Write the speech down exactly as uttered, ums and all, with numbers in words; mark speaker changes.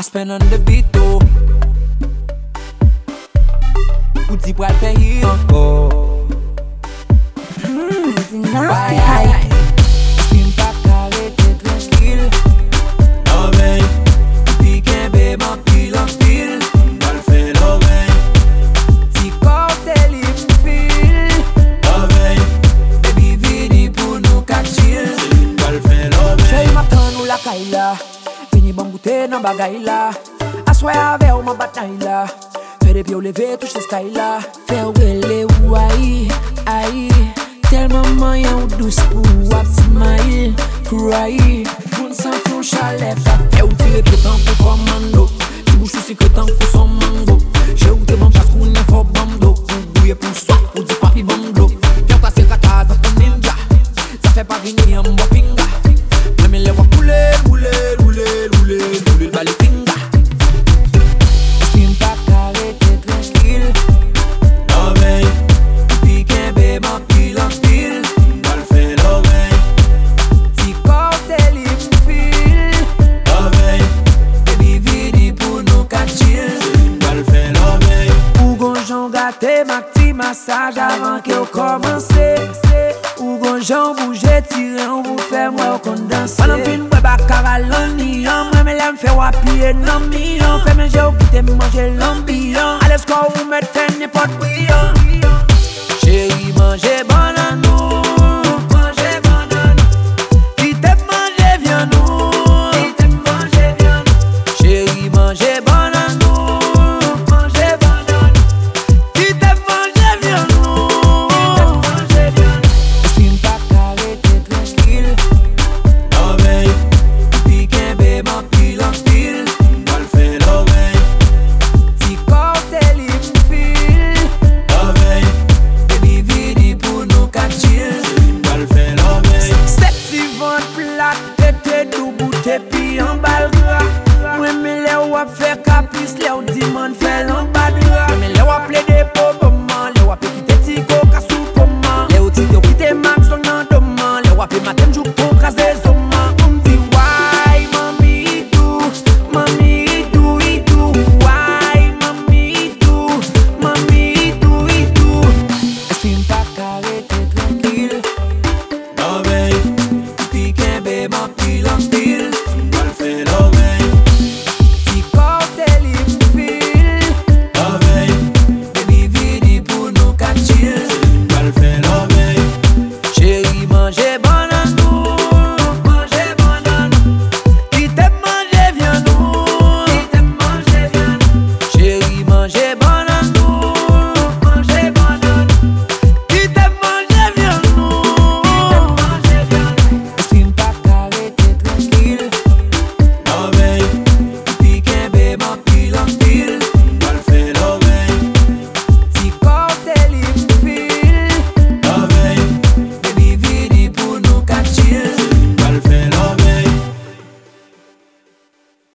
Speaker 1: spend on the beat, oh. Ou di pral fè hi encore.
Speaker 2: Mmm, c'est nasty hype.
Speaker 1: Spin pa karete tranquille.
Speaker 3: No way,
Speaker 1: Pi kenbe man pil an pil.
Speaker 3: pral fè no way,
Speaker 1: Ti kor se li pou fil.
Speaker 3: no way,
Speaker 1: Baby vini pou nou ka chill.
Speaker 3: pral fè no way.
Speaker 1: Chay matan ou la kaila. Vini bon goûter nan bagay la. Aswe ave ou man batay la. Fè de pied ou leve touche sky la.
Speaker 2: Fè wele ou aïe, aïe. Tellement moyen ou douce pour wap smile, cry.
Speaker 1: Moun san ton chalet pa. Fè ou tire tout an pou commando. Ti bouche ou secretan pou son mango. Che ou te ban pas koun ne fò bando. Ou bouye pou soif ou di papi bando. Fè ou pase ta casa pou ninja. Sa fè pa vini an mwa pinga. Mwen me le wap roule, roule, roule, roule, roule bali pinga. Spin pa karete tranquille.
Speaker 3: No way,
Speaker 1: Pi kenbe man pil an pil.
Speaker 3: pral fè no way,
Speaker 1: Ti kor se li pou fil.
Speaker 3: no way,
Speaker 1: Baby vini pou nou ka chill.
Speaker 3: pral fè no way.
Speaker 1: Ou gonjon gâté ma ti massage avant que ou commence. Ou gonjon bouge tire on vous fait moi condenser. Pendant fin bois bacavalon ni on moi me l'aime fait wapier non mi on fait manger ou quitter manger l'ambiance. Allez score ou mettre n'importe bouillon. Chérie manger